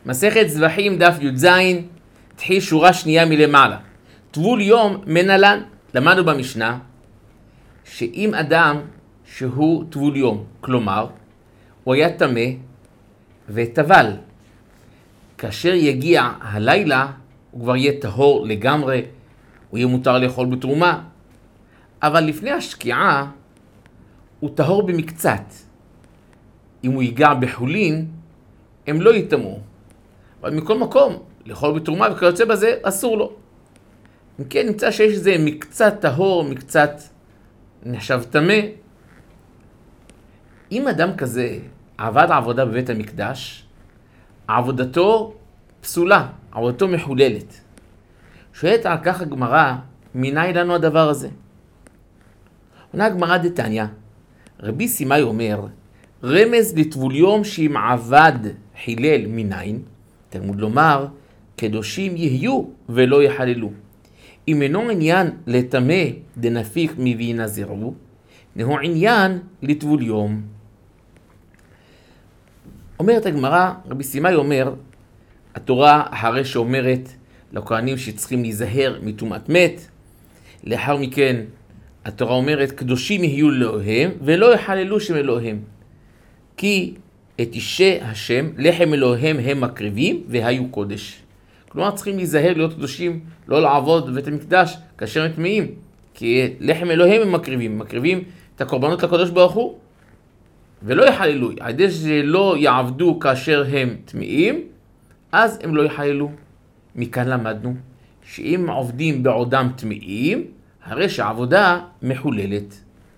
מסכת זבחים דף י"ז, תחיל שורה שנייה מלמעלה. טבול יום מנהלן. למדנו במשנה שאם אדם שהוא טבול יום, כלומר הוא היה טמא וטבל, כאשר יגיע הלילה הוא כבר יהיה טהור לגמרי, הוא יהיה מותר לאכול בתרומה, אבל לפני השקיעה הוא טהור במקצת. אם הוא ייגע בחולין הם לא יטמאו, אבל מכל מקום לאכול בתרומה וכיוצא בזה אסור לו. אם כן, נמצא שיש איזה מקצת טהור, מקצת נחשב טמא. אם אדם כזה עבד עבודה בבית המקדש, עבודתו פסולה, עבודתו מחוללת. שואלת על כך הגמרא, מניין לנו הדבר הזה? עונה הגמרא דתניא, רבי סימאי אומר, רמז לטבול יום שאם עבד חילל מניין, תלמוד לומר, קדושים יהיו ולא יחללו. אם אינו עניין לטמא דנפיק וינזרו, נהו עניין לטבול יום. אומרת הגמרא, רבי סימאי אומר, התורה אחרי שאומרת לכהנים שצריכים להיזהר מטומאת מת, לאחר מכן התורה אומרת קדושים יהיו לאלוהים ולא יחללו שם אלוהים, כי את אישי השם לחם אלוהים הם מקריבים והיו קודש. כלומר צריכים להיזהר להיות קדושים, לא לעבוד בבית המקדש כאשר הם טמאים, כי לחם אלוהים הם מקריבים את הקורבנות לקדוש ברוך הוא, ולא יחללו. עד שלא יעבדו כאשר הם טמאים, אז הם לא יחללו. מכאן למדנו שאם עובדים בעודם טמאים, הרי שהעבודה מחוללת.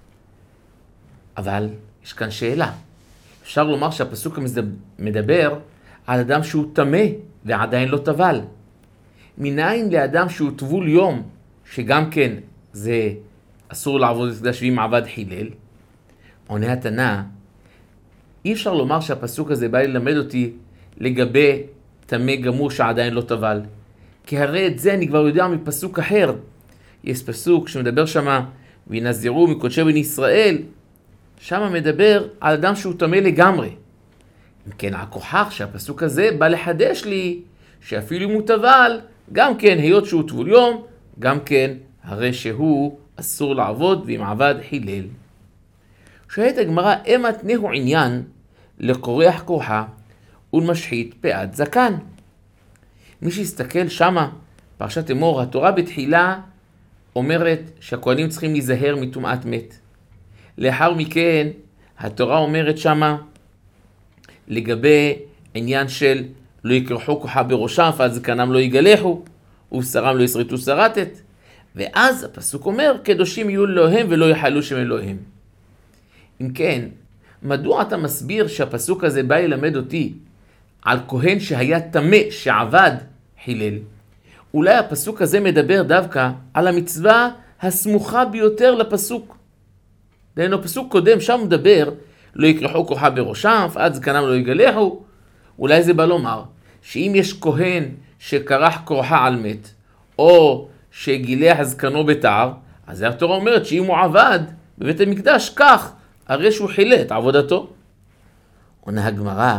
אבל יש כאן שאלה. אפשר לומר שהפסוק מדבר על אדם שהוא טמא ועדיין לא טבל. מניין לאדם שהוא טבול יום, שגם כן זה אסור לעבוד במקדש ואם עבד חילל? עונה התנא, אי אפשר לומר שהפסוק הזה בא ללמד אותי לגבי טמא גמור שעדיין לא טבל. כי הרי את זה אני כבר יודע מפסוק אחר. יש פסוק שמדבר שמה, וינזרו מקודשי בני ישראל, שמה מדבר על אדם שהוא טמא לגמרי. אם כן, הכוחך שהפסוק הזה בא לחדש לי, שאפילו אם הוא טבל, גם כן, היות שהוא טבול יום, גם כן, הרי שהוא אסור לעבוד ואם עבד חילל. שואלת הגמרא, אמת נהו עניין לקורח כוחה ולמשחית פאת זקן. מי שיסתכל שמה, פרשת אמור, התורה בתחילה אומרת שהכהנים צריכים להיזהר מטומאת מת. לאחר מכן, התורה אומרת שמה, לגבי עניין של לא יקרחו כוחה בראשם, ועד זקנם לא יגלחו, ובשרם לא ישרטו שרתת. ואז הפסוק אומר, קדושים יהיו אלוהים ולא יחללו שם אלוהים. אם כן, מדוע אתה מסביר שהפסוק הזה בא ללמד אותי על כהן שהיה טמא שעבד חילל? אולי הפסוק הזה מדבר דווקא על המצווה הסמוכה ביותר לפסוק. דהיינו, פסוק קודם שם מדבר, לא יקרחו כוחה בראשם, ועד זקנם לא יגלחו. אולי זה בא לומר, שאם יש כהן שקרח כוחה על מת, או שגילח זקנו בתער, אז התורה אומרת שאם הוא עבד בבית המקדש כך, הרי שהוא חילל את עבודתו. עונה הגמרא,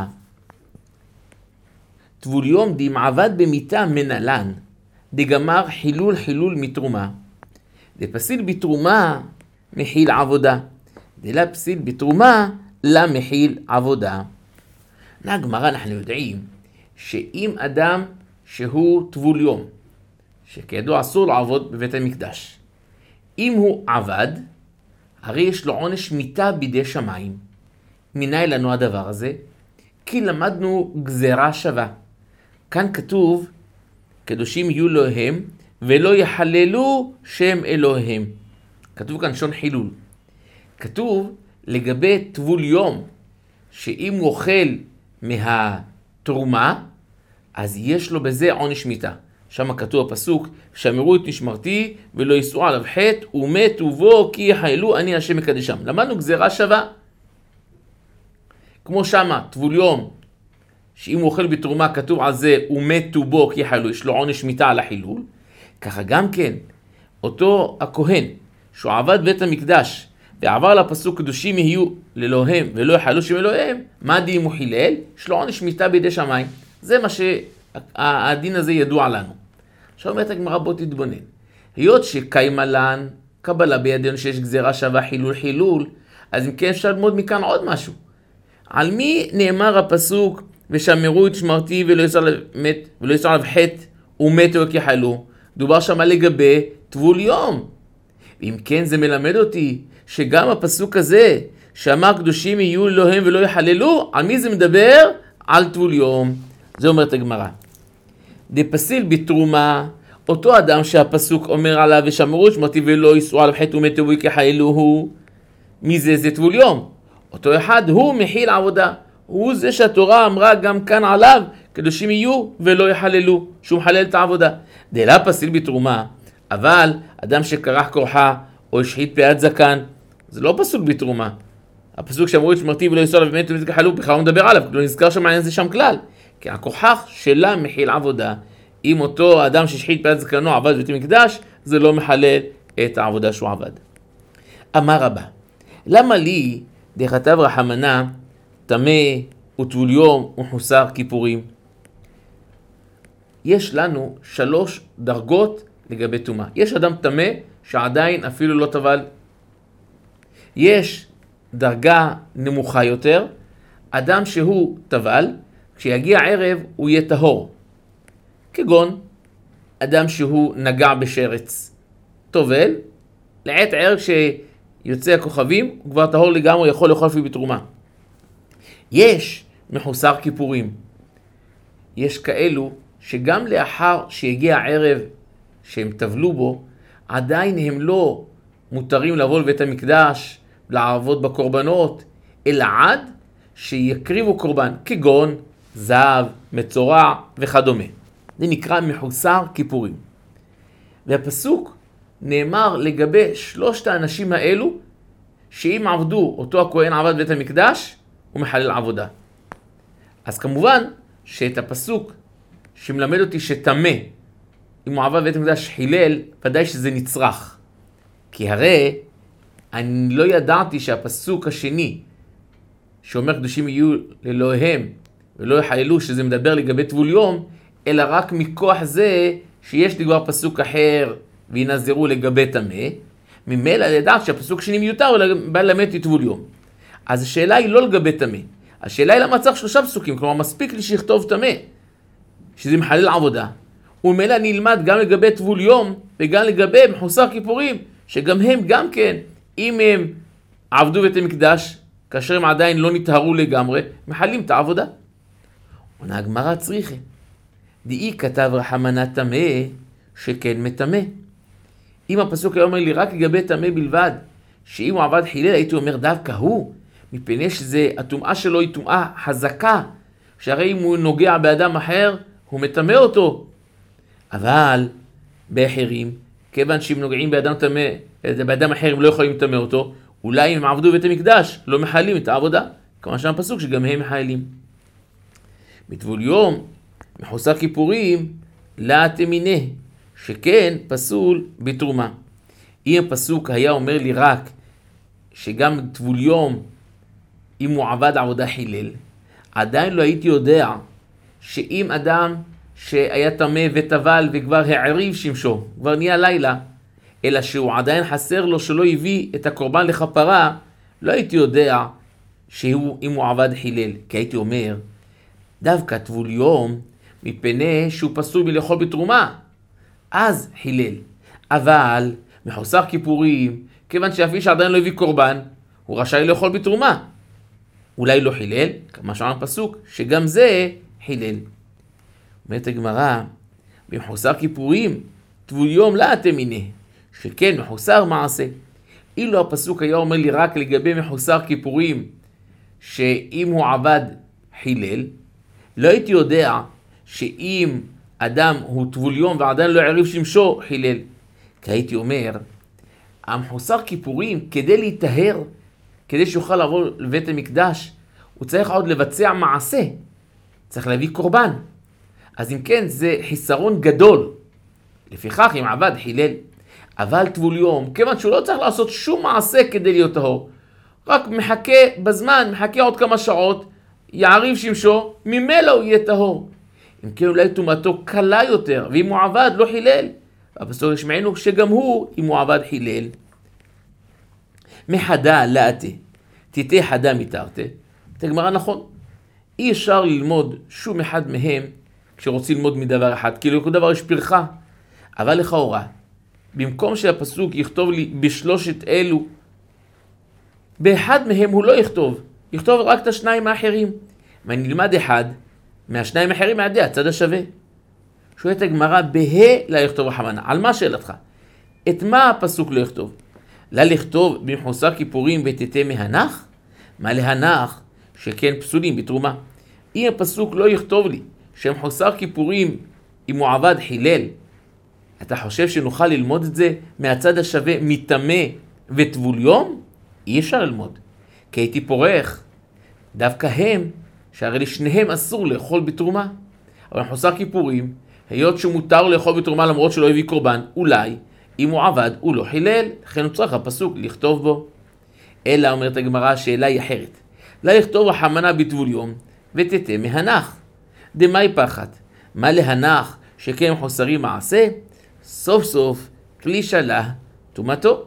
טבול יום דים עבד במיתה מנהלן, דגמר חילול מתרומה. דפסיל בתרומה מחיל עבודה, דלה פסיל בתרומה לה מחיל עבודה. עונה הגמרא, אנחנו יודעים שאם אדם שהוא טבול יום, שכידוע אסור לעבוד בבית המקדש, אם הוא עבד, הרי יש לו עונש מיתה בידי שמיים. מניין לנו הדבר הזה? כי למדנו גזרה שווה. כאן כתוב, קדושים יהיו אלוהים ולא יחללו שם אלוהים. כתוב כאן שון חילול. כתוב לגבי טבול יום, שאם הוא אוכל מהתרומה, אז יש לו בזה עונש מיתה. שם כתוב הפסוק, שמרו את נשמרתי ולא יישאו עליו חטא, ומתו בו כי יחללו אני השם מקדשם. למדנו גזרה שווה. כמו שמה, טבול יום, שאם הוא אוכל בתרומה כתוב על זה, ומתו בו כי יחללו, יש לו עונש מיתה על החילול. ככה גם כן, אותו הכהן, שהוא עבד בית המקדש, ועבר לפסוק קדושים יהיו לאלוהים ולא יחללו שם אלוהים, מה דין אם הוא חילל? יש לו עונש מיתה בידי שמיים. זה מה שהדין הזה ידוע לנו. עכשיו אומרת הגמרא, בוא תתבונן. היות שקיימה לן, קבלה בידינו שיש גזירה שווה חילול, אז אם כן אפשר ללמוד מכאן עוד משהו. על מי נאמר הפסוק, ושמרו את שמרתי ולא יצא עליו חטא ומתו וכחלו? דובר שם לגבי טבול יום. ואם כן זה מלמד אותי שגם הפסוק הזה, שאמר קדושים יהיו אלוהים ולא יחללו, על מי זה מדבר? על טבול יום. זה אומרת הגמרא. דפסיל בתרומה, אותו אדם שהפסוק אומר עליו, ושמרו את שמרתי ולא יצאו עליו חטא ומתו וכחלו, מי זה? זה טבול יום. אותו אחד הוא מכיל עבודה. הוא זה שהתורה אמרה גם כאן עליו, קדושים יהיו ולא יחללו, שהוא מחלל את העבודה. דלה פסיל בתרומה, אבל אדם שקרח כורחה או השחית פאת זקן, זה לא פסוק בתרומה. הפסוק שאמרו את שמרתי ולא יצאו עליו ומתו וכחלו, בכלל לא מדבר עליו, לא נזכר שם העניין זה שם כלל. כי הכוכח שלה מכיל עבודה. אם אותו אדם שהשחית פאת זקנו עבד בבית המקדש, זה לא מחלל את העבודה שהוא עבד. אמר רבא, למה לי דכתב רחמנא טמא וטבול יום ומחוסר כיפורים? יש לנו 3 דרגות לגבי טומאה. יש אדם טמא שעדיין אפילו לא טבל. יש דרגה נמוכה יותר, אדם שהוא טבל, כשיגיע ערב הוא יהיה טהור. כגון אדם שהוא נגע בשרץ, טובל, לעת ערב שיוצא הכוכבים הוא כבר טהור לגמרי, יכול לאכול אפילו בתרומה. יש מחוסר כיפורים. יש כאלו שגם לאחר שיגיע ערב שהם טבלו בו, עדיין הם לא מותרים לבוא לבית המקדש, לעבוד בקורבנות, אלא עד שיקריבו קורבן, כגון זהב, מצורע וכדומה. זה נקרא מחוסר כיפורים. והפסוק נאמר לגבי 3 האנשים האלו, שאם עבדו, אותו הכהן עבד בית המקדש, הוא מחלל עבודה. אז כמובן שאת הפסוק שמלמד אותי שטמא, אם הוא עבד בית המקדש חילל, ודאי שזה נצרך. כי הרי אני לא ידעתי שהפסוק השני, שאומר קדושים יהיו לאלוהיהם ולא יחללו, שזה מדבר לגבי טבול יום, אלא רק מכוח זה שיש לי כבר פסוק אחר וינזרו לגבי טמא, ממילא לדעת שהפסוק שני מיותר בא ללמד את טבול יום. אז השאלה היא לא לגבי טמא. השאלה היא למה צריך 3 פסוקים, כלומר מספיק לי שיכתוב טמא, שזה מחלל עבודה. וממילא אני אלמד גם לגבי טבול יום וגם לגבי מחוסר כיפורים, שגם הם גם כן, אם הם עבדו בית המקדש, כאשר הם עדיין לא נטהרו לגמרי, מחללים את העבודה. עונה הגמרא צריכה. דאי כתב רחמנא טמא, שכן מטמא. אם הפסוק היה אומר לי רק לגבי טמא בלבד, שאם הוא עבד חילל, הייתי אומר דווקא הוא, מפני שזה, הטומאה שלו היא טומאה חזקה, שהרי אם הוא נוגע באדם אחר, הוא מטמא אותו. אבל באחרים, כיוון שהם נוגעים באדם אחר, הם לא יכולים לטמא אותו, אולי אם הם עבדו בית המקדש, לא מחללים את העבודה. כמה שם פסוק שגם הם מחללים. בטבול יום, מחוסר כיפורים, לא תמינא, שכן פסול בתרומה. אם הפסוק היה אומר לי רק שגם טבול יום, אם הוא עבד עבודה חילל, עדיין לא הייתי יודע שאם אדם שהיה טמא וטבל וכבר העריב שמשו, כבר נהיה לילה, אלא שהוא עדיין חסר לו שלא הביא את הקורבן לכפרה, לא הייתי יודע אם הוא עבד חילל. כי הייתי אומר, דווקא טבול יום, מפני שהוא פסול מלאכול בתרומה, אז חילל. אבל מחוסר כיפורים, כיוון שאפילו שעדיין לא הביא קורבן, הוא רשאי לאכול בתרומה. אולי לא חילל, כמה שאמרנו פסוק, שגם זה חילל. אומרת הגמרא, במחוסר כיפורים, טבול יום לא תמינא, שכן מחוסר מעשה. אילו הפסוק היה אומר לי רק לגבי מחוסר כיפורים, שאם הוא עבד חילל, לא הייתי יודע שאם אדם הוא טבול יום ועדיין לא העריב שמשו חילל. כי הייתי אומר, המחוסר כיפורים כדי להיטהר, כדי שיוכל לבוא לבית המקדש, הוא צריך עוד לבצע מעשה, צריך להביא קורבן. אז אם כן זה חיסרון גדול. לפיכך אם עבד חילל, אבל טבול יום, כיוון שהוא לא צריך לעשות שום מעשה כדי להיות טהור, רק מחכה בזמן, מחכה עוד כמה שעות, יעריב שמשו, ממילא הוא יהיה טהור. אם כן אולי טומאתו קלה יותר, ואם הוא עבד לא חילל. הפסוק ישמענו שגם הוא, אם הוא עבד חילל. מחדה לאתה, תיתי חדה מתרתה. את הגמרא נכון. אי אפשר ללמוד שום אחד מהם כשרוצים ללמוד מדבר אחד, כאילו כל דבר יש פרחה. אבל לכאורה, במקום שהפסוק יכתוב לי בשלושת אלו, באחד מהם הוא לא יכתוב רק את השניים האחרים. ואני נלמד אחד מהשניים האחרים מהדי הצד השווה. שואלת הגמרא, בה לא יכתוב רחמנא. על מה שאלתך? את מה הפסוק לא יכתוב? לא לכתוב במחוסר כיפורים ותתה מהנח? מה להנח? שכן פסולים בתרומה. אם הפסוק לא יכתוב לי שמחוסר כיפורים אם הוא עבד חילל, אתה חושב שנוכל ללמוד את זה מהצד השווה מטמא וטבול יום? אי אפשר ללמוד. כי הייתי פורח. דווקא הם, שהרי לשניהם אסור לאכול בתרומה. אבל מחוסר כיפורים, היות שמותר לאכול בתרומה למרות שלא הביא קורבן, אולי אם הוא עבד הוא לא חילל, לכן הוא צריך הפסוק לכתוב בו. אלא אומרת הגמרא, השאלה היא אחרת. לא יכתוב רחמנא בטבול יום ותתה מהנח. דמאי פחת, מה להנח שכן מחוסרי מעשה? סוף סוף כלי שלה טומאתו.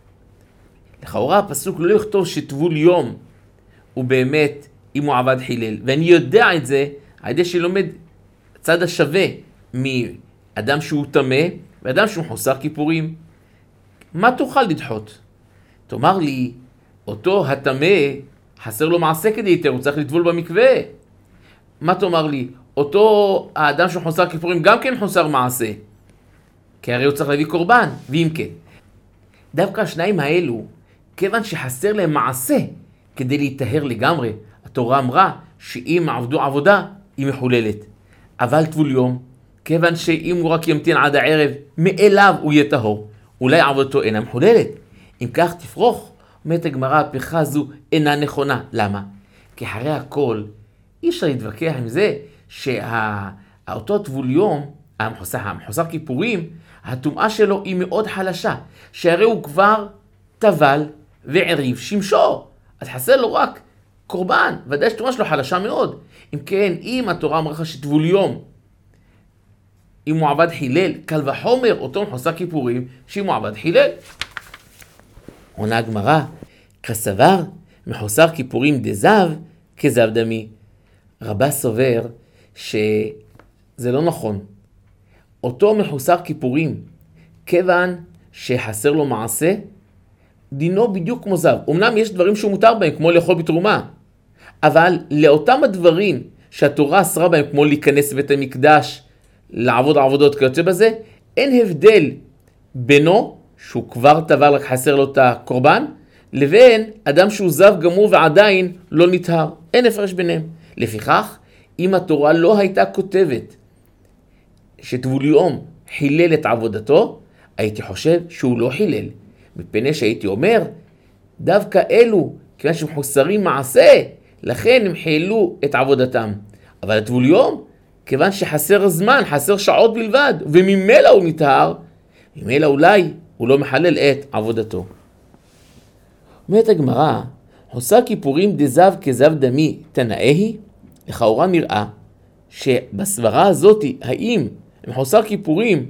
לכאורה הפסוק לא יכתוב שטבול יום הוא באמת אם הוא עבד חילל, ואני יודע את זה על ידי שלומד צד השווה מאדם שהוא טמא ואדם שהוא מחוסר כיפורים. מה תוכל לדחות? תאמר לי, אותו הטמא חסר לו מעשה כדי יותר, הוא צריך לטבול במקווה. מה תאמר לי? אותו האדם שהוא מחוסר כיפורים גם כן מחוסר מעשה, כי הרי הוא צריך להביא קורבן. ואם כן, דווקא השניים האלו, כיוון שחסר להם מעשה כדי להיטהר לגמרי, התורה אמרה שאם עבדו עבודה היא מחוללת. אבל טבול יום, כיוון שאם הוא רק ימתין עד הערב, מאליו הוא יהיה טהור, אולי עבודתו אינה מחוללת. אם כך תפרוך, אומרת הגמרא, הפכה זו אינה נכונה. למה? כי אחרי הכל אי אפשר להתווכח עם זה שאותו טבול יום, המחוסר כיפורים, הטומאה שלו היא מאוד חלשה, שהרי הוא כבר טבל ועריב שמשו, אז חסר לו רק קורבן, ודאי שטומאה שלו חלשה מאוד. אם כן, אם התורה אמרה לך שטבול יום אם הוא עבד חילל, קל וחומר אותו מחוסר כיפורים שאם הוא עבד חילל. עונה הגמרא, כסבר מחוסר כיפורים דזב כזב דמי. רבה סובר שזה לא נכון. אותו מחוסר כיפורים, כיוון שחסר לו מעשה, דינו בדיוק כמו זב. אמנם יש דברים שהוא מותר בהם, כמו לאכול בתרומה, אבל לאותם הדברים שהתורה אסרה בהם, כמו להיכנס לבית המקדש, לעבוד עבודות כיוצא בזה, אין הבדל בינו, שהוא כבר טבל רק חסר לו את הקורבן, לבין אדם שהוא זב גמור ועדיין לא נטהר. אין הפרש ביניהם. לפיכך, אם התורה לא הייתה כותבת שטבול יום חילל את עבודתו, הייתי חושב שהוא לא חילל. מפני שהייתי אומר, דווקא אלו, כיוון שהם חוסרים מעשה, לכן הם חילו את עבודתם. אבל הטבול יום, כיוון שחסר זמן, חסר שעות בלבד, וממילא הוא נטהר, ממילא אולי הוא לא מחלל את עבודתו. אומרת הגמרא, חוסר כיפורים דזב כזב דמי תנאי, לכאורה נראה שבסברה הזאת, האם הם חוסר כיפורים,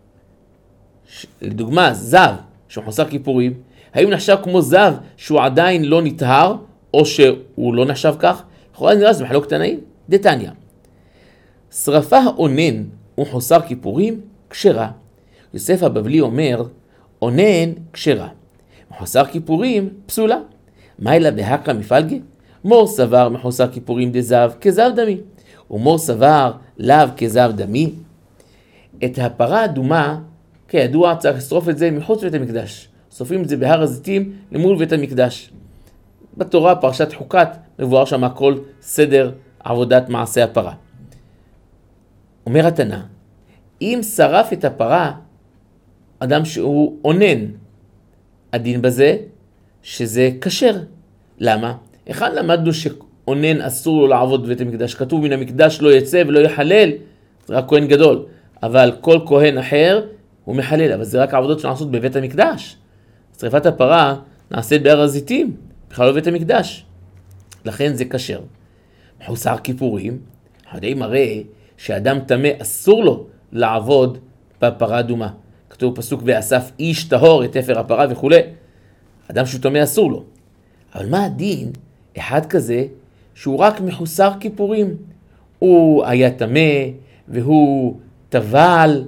לדוגמה זב שהוא חוסר כיפורים, האם נחשב כמו זב שהוא עדיין לא נטהר, או שהוא לא נחשב כך? לכאורה נראה זה מחלוק תנאים. דתניא, שרפה האונן וחוסר כיפורים כשרה. יוסף הבבלי אומר, אונן כשרה, מחוסר כיפורים פסולה. מה אלא בהקרא מפלגי? מור סבר מחוסר כיפורים דזב כזב דמי, ומור סבר לאו כזב דמי. את הפרה האדומה, כידוע, צריך לשרוף את זה מחוץ לבית המקדש. שורפים את זה בהר הזיתים למול בית המקדש. בתורה, פרשת חוקת, מבואר שם כל סדר עבודת מעשה הפרה. אומר התנא, אם שרף את הפרה אדם שהוא אונן, הדין בזה שזה כשר. למה? אחד למדנו שאונן אסור לו לעבוד בבית המקדש. כתוב מן המקדש לא יצא ולא יחלל, זה רק כהן גדול. אבל כל כהן אחר הוא מחלל, אבל זה רק העבודות שנעשות בבית המקדש. שריפת הפרה נעשית בהר הזיתים, בכלל לא בבית המקדש. לכן זה כשר. מחוסר כיפורים, אנחנו יודעים הרי שאדם טמא אסור לו לעבוד בפרה אדומה. כתוב פסוק ואסף איש טהור את אפר הפרה וכו'. אדם שהוא טמא אסור לו. אבל מה הדין? אחד כזה שהוא רק מחוסר כיפורים. הוא היה טמא והוא טבל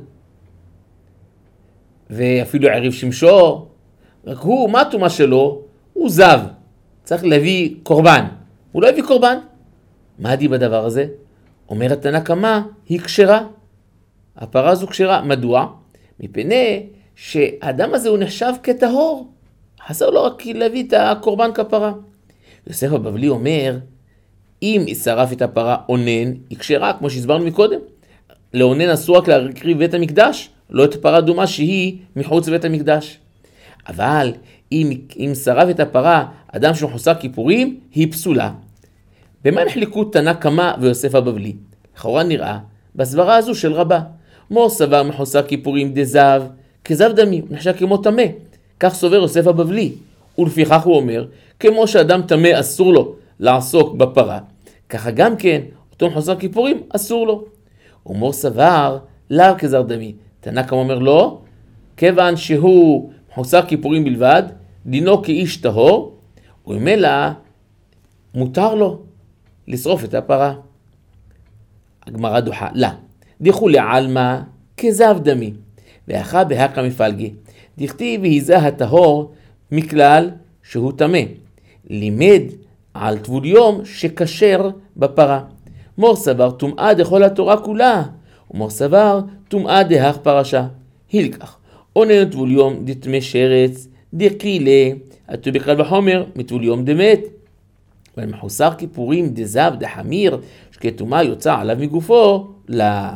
ואפילו עריב שמשו. רק הוא, מה הטומאה שלו? הוא זב. צריך להביא קורבן. הוא לא הביא קורבן. מה הדין בדבר הזה? אומרת תנא קמא, היא כשרה. הפרה הזו כשרה. מדוע? מפני שהאדם הזה הוא נחשב כטהור. חסר לו רק להביא את הקורבן כפרה. יוסף הבבלי אומר, אם שרף את הפרה אונן, היא כשרה, כמו שהסברנו מקודם. לאונן אסור רק להקריב בית המקדש, לא את הפרה אדומה שהיא מחוץ לבית המקדש. אבל אם שרף את הפרה אדם שהוא חוסר כיפורים, היא פסולה. במה נחלקו תנא קמא ויוסף הבבלי? לכאורה נראה בסברה הזו של רבה. מור סבר מחוסר כיפורים דזב, כזב דמי, הוא נחשב כמו טמא. כך סובר יוסף הבבלי. ולפיכך הוא אומר, כמו שאדם טמא אסור לו לעסוק בפרה, ככה גם כן, אותו מחוסר כיפורים אסור לו. ומור סבר, לאו כזר דמי. תנא קמא אומר לא, כיוון שהוא מחוסר כיפורים בלבד, דינו כאיש טהור, וממילא מותר לו לשרוף את הפרה. הגמרא דוחה, לא. דיחו לעלמא כזב דמי, ואחא בהקא מפלגי. דכתיב והיזה הטהור מכלל שהוא טמא. לימד על טבול יום שכשר בפרה. מור סבר טומאה דכל התורה כולה, ומור סבר טומאה דהך פרשה. הילקח. אונן טבול יום דטמא שרץ, דקילה, עטו בקל וחומר, מטבול יום דמת. ולמחוסר כיפורים דזב דחמיר, שכטומאה יוצא עליו מגופו, לה.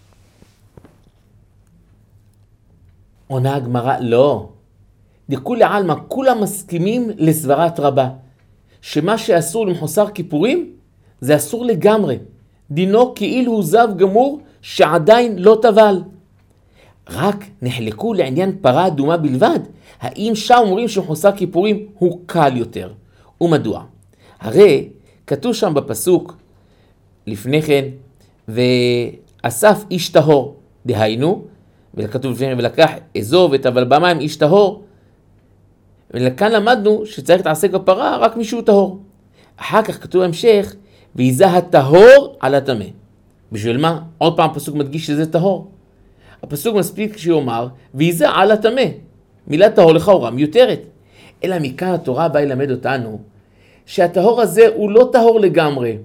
עונה הגמרא, לא. דכולי עלמא, כולם מסכימים לסברת רבה, שמה שאסור למחוסר כיפורים, זה אסור לגמרי. דינו כאילו הוא זב גמור שעדיין לא טבל. רק נחלקו לעניין פרה אדומה בלבד, האם שם אומרים שמחוסר כיפורים הוא קל יותר. ומדוע? הרי כתוב שם בפסוק לפני כן, ואסף איש טהור, דהיינו, וכתוב לפני כן, ולקח אזוב וטבל במים איש טהור, וכאן למדנו שצריך להתעסק בפרה רק מישהו טהור. אחר כך כתוב המשך, והיזה הטהור על הטמא. בשביל מה? עוד פעם הפסוק מדגיש שזה טהור. הפסוק מספיק שיאמר, והיזה על הטמא. מילה טהור לכאורה מיותרת. אלא מכאן התורה באה ללמד אותנו, שהטהור הזה הוא לא טהור לגמרי.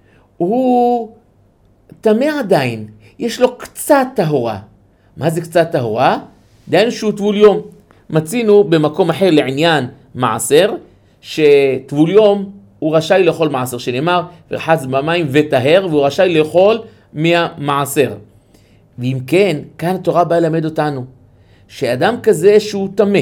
הוא טמא עדיין. יש לו קצת טהורה. מה זה קצת טהורה? דהיינו שהוא טבול יום. מצינו במקום אחר לעניין מעשר, שטבול יום הוא רשאי לאכול מעשר, שנאמר, ורחץ במים וטהר, והוא רשאי לאכול מהמעשר. ואם כן, כאן התורה באה ללמד אותנו, שאדם כזה שהוא טמא,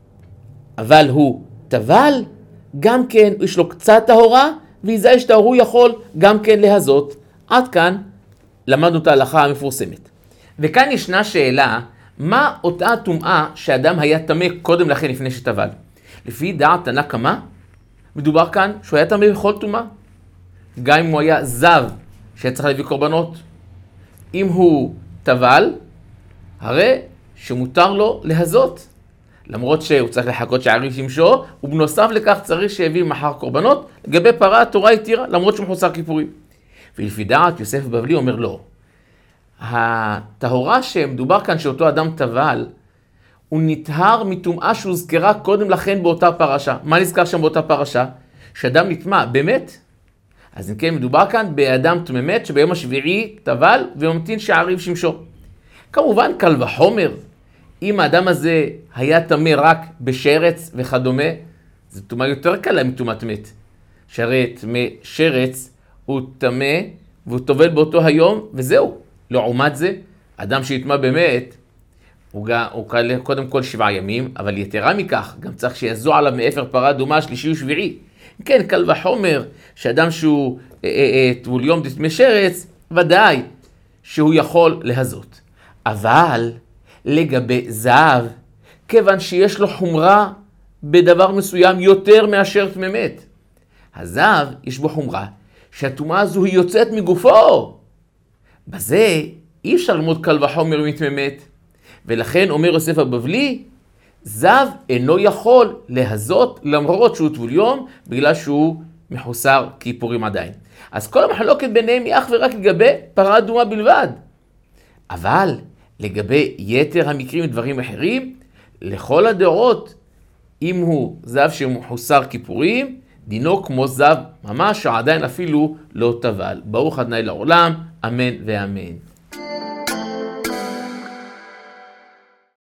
אבל הוא טבל, גם כן יש לו קצת טהורה, ואיזה יש טהור הוא יכול גם כן להזות. עד כאן למדנו את ההלכה המפורסמת. וכאן ישנה שאלה, מה אותה טומאה שאדם היה טמא קודם לכן לפני שטבל? לפי דעת תנא קמא, מדובר כאן שהוא היה טמא בכל טומאה. גם אם הוא היה זב שצריך להביא קורבנות, אם הוא טבל, הרי שמותר לו להזות. למרות שהוא צריך לחכות שעריב שמשו, ובנוסף לכך צריך שיביא מחר קורבנות. לגבי פרה התורה התירה, למרות שהוא מחוסר כיפורים. ולפי דעת יוסף הבבלי אומר לא. הטהורה שמדובר כאן שאותו אדם טבל, הוא נטהר מטומאה שהוזכרה קודם לכן באותה פרשה. מה נזכר שם באותה פרשה? שאדם נטמא, באמת? אז אם כן מדובר כאן באדם טמא שביום השביעי טבל וממתין שעריב שמשו. כמובן קל וחומר, אם האדם הזה היה טמא רק בשרץ וכדומה, זו טומאה יותר קלה מטומאת מת. שהרי שרץ הוא טמא והוא טובל באותו היום וזהו. לעומת זה, אדם שיטמא באמת, הוא קודם כל 7 ימים, אבל יתרה מכך, גם צריך שיזוע עליו מאפר פרה אדומה שלישי ושביעי. כן, קל וחומר, שאדם שהוא טבול יום דטמא שרץ, ודאי שהוא יכול להזות. אבל לגבי זב, כיוון שיש לו חומרה בדבר מסוים יותר מאשר טמא מת. הזב יש בו חומרה, שהטומאה הזו היא יוצאת מגופו. בזה אי אפשר ללמוד קל וחומר מתממת. ולכן אומר יוסף הבבלי, זב אינו יכול להזות למרות שהוא טבול יום, בגלל שהוא מחוסר כיפורים עדיין. אז כל המחלוקת ביניהם היא אך ורק לגבי פרה אדומה בלבד. אבל לגבי יתר המקרים ודברים אחרים, לכל הדעות, אם הוא זב שמחוסר כיפורים, דינו כמו זב ממש שעדיין אפילו לא טבל. ברוך ה' לעולם, אמן ואמן.